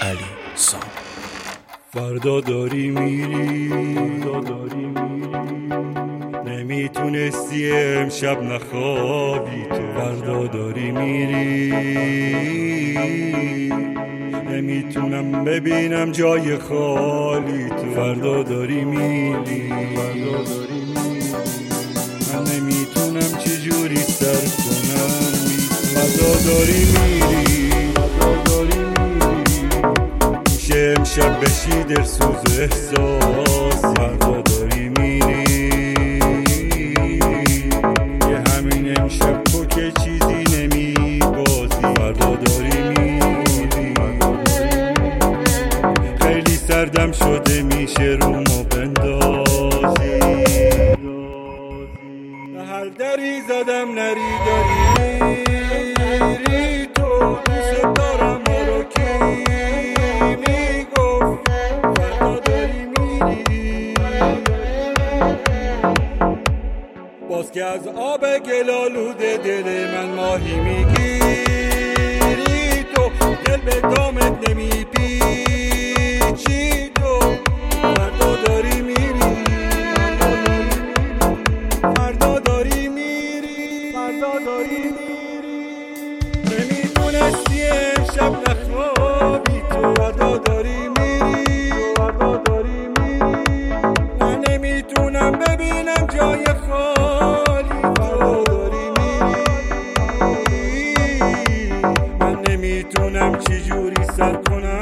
علی سام. فردا داری میری، نمیتونستی امشب نخوابی تو. فردا داری میری، نمیتونم ببینم جای خالی تو. فردا داری میری، من نمیتونم چجوری سر کنم. فردا داری میری، میشه امشب بشی درسوز احساس. فردا داری میری، یه همین امشب تو که چیزی نمیبازی. فردا داری میری، خیلی سردم شده میشه رومو بندازی. هر دری زدم نری داری میری تو. دوست دارم رو کی میگفت. فردا داری میری، باز که از آب گلالوده دل من ماهی میگیری تو. دل به دامت نمیپیچی تو. فردا داری میری، فردا داری میری، فردا داری میری، نمیتونستی امشب نخوابی تو. فردا داری میری، فردا داری میری، من نمیتونم ببینم جای خالی. فردا داری میری، من نمیتونم چجوری سر کنم.